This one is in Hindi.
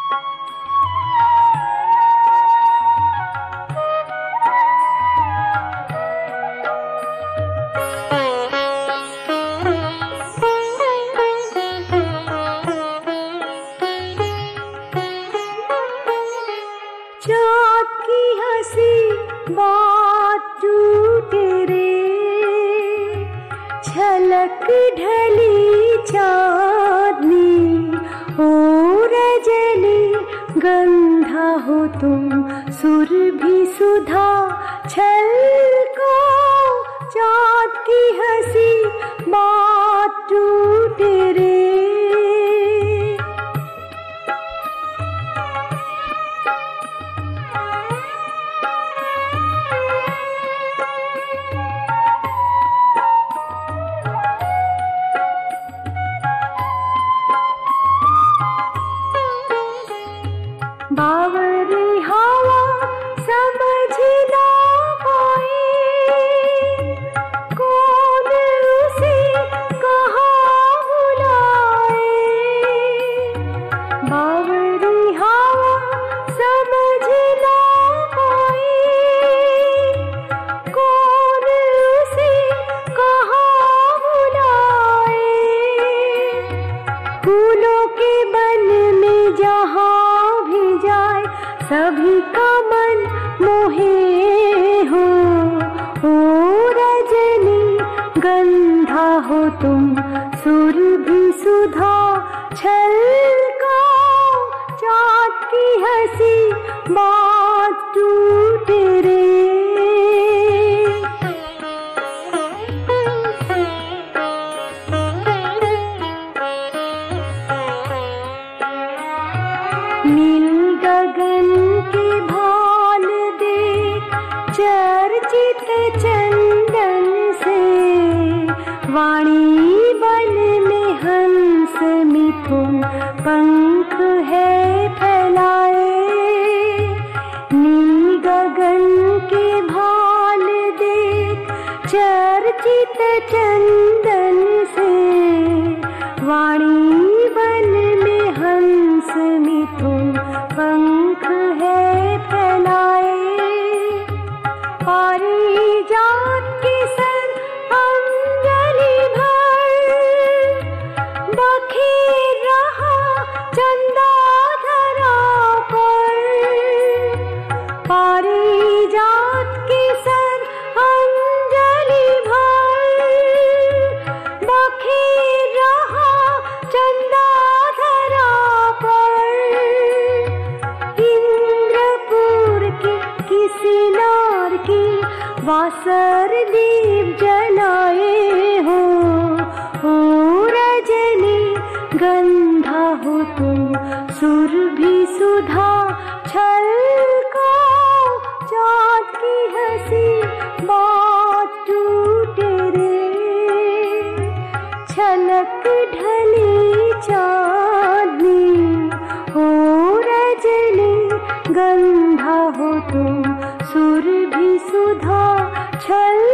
चाँद की हंसी बात टूटे रे, झलक ढली चाँदनी ओ रजनी, गंधा हो तुम सुरभि सुधा छलको। चाँद की हंसी बात टूटे रे, बावरी हवा समझ ना पाए, कौन उसे कहाँ बुलाए। बावरी हवा समझ ना पाए, कौन उसे कहाँ बुलाए। फूलों के बन में जहाँ सभी का मन मोहे हो, ओ रजनी, गंधा हो तुम सुरभि सुधा छलको। चाँद की हंसी बात टूटे रे, नील गगन के भाल देख चर्चित चंदन से, वाणी बन में हंस मिथुन पंख है फैलाए। नील गगन के भाल देख चर्चित चंदन से, वाणी बन में हंस मिथुन पंख है फैलाए। पारिजात के सर अंजलि भर, बखेर रहा चंदा धरा पर। पारिजात के सर अंजलि भर, बखेर रहा चंदा धरा पर। इंद्रपुर के किसी नार की वासर दीप जलाए हो, ओ रजनी, गंधा हो तुम सुरभि सुधा छलको। चाँद की हंसी बात टूटे रे, झलक ढली चाँदनी ओ रजनी, गंधा हो तुम सुरभि सुधा छल।